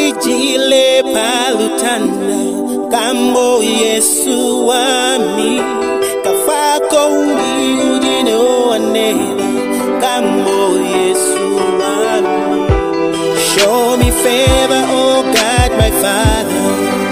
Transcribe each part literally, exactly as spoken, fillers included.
Ijile palutanda kambo Yesu wami kafako uli udino anela kambo Yesu wami. Show me favor, oh God my Father,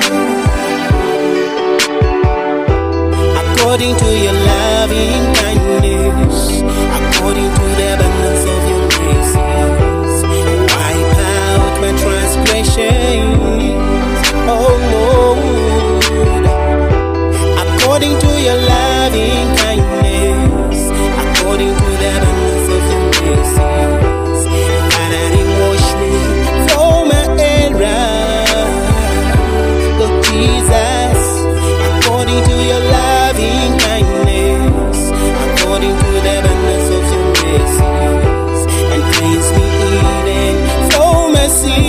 according to your loving kindness, according to the abundance of your mercies. Wipe out my transgressions, oh Lord, according to your loving kindness, according to the abundance of your mercies. Father, wash me from my error, Lord Jesus, according to your loving kindness, according to the abundance of your mercies, and cleanse me even from my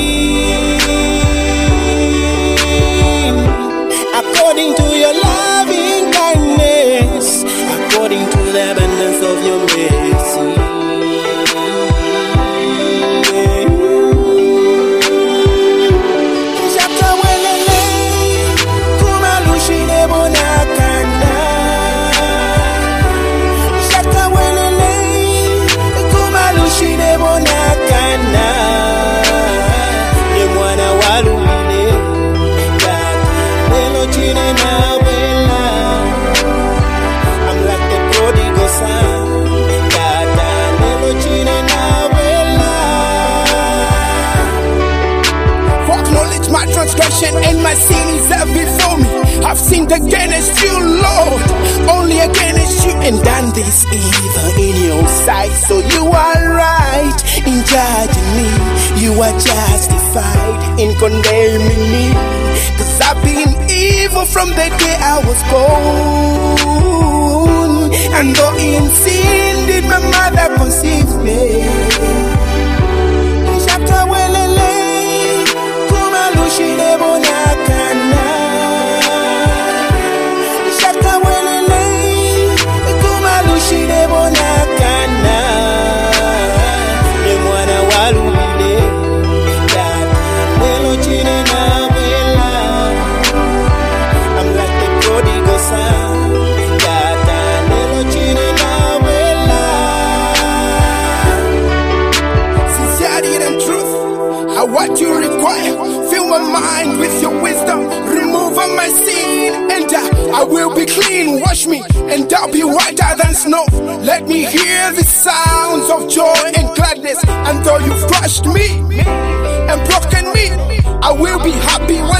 sin, according to your loving kindness, according to the abundance of your mercy. My transgression and my sin is ever before me. I've sinned against you, Lord, only against you, and done this evil in your sight. So you are right in judging me, you are justified in condemning me, 'cause I've been evil from the day I was born, and though in sin did my mother conceive me. What you require, fill my mind with your wisdom, remove all my sin, and uh, I will be clean. Wash me, and I'll be whiter than snow. Let me hear the sounds of joy and gladness. And though you've crushed me and broken me, I will be happy.